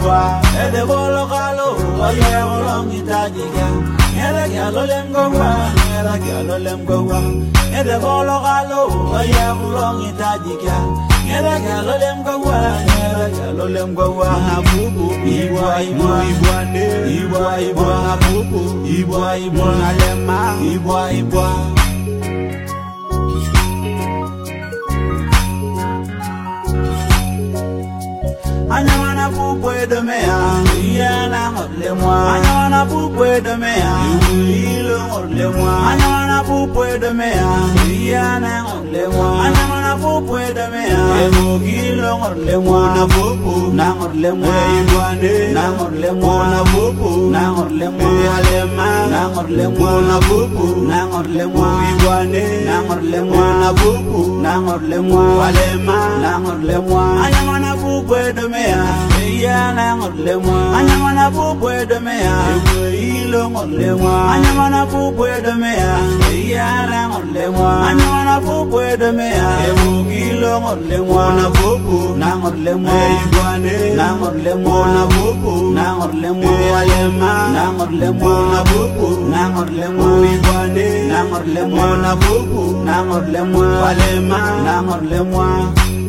ibwa ede bolo kalo oye olong itajiga era gyalo lemgowa era gyalo lemgowa ede bolo kalo oye olong itajiga era gyalo lemgowa era gyalo lemgowa abubu ibwa ibwa ibwa ne ibwa ibwa abubu ibwa ibwa alema ibwa ibwa Anyamana pupwe de mea, yana ngole mwa. Anyamana pupwe de mea, ilo ngole mwa. Anyamana pupwe de mea, yana ngole mwa. Anyamana pupwe de mea, ilo ngole mwa. Na pupu, na ngole mwa. Ibwane, na ngole mwa. Na pupu, na ngole mwa. Alema, na ngole mwa. Na pupu, na ngole mwa. Ibwane, na ngole mwa. Na pupu, na ngole mwa. Alema, na ngole mwa. Anyamana pupwe de mea. Yana ngole mwa anyamana pupwe de mea ilo ngole mwa anyamana pupwe de mea yana ngole mwa anyamana pupwe de mea ilo ngole mwa na pupu na ngole mwa ibwane na ngole mwa na pupu na ngole mwa alema na ngole mwa na pupu na ngole mwa ibwane na ngole mwa na pupu na ngole mwa alema na ngole mwa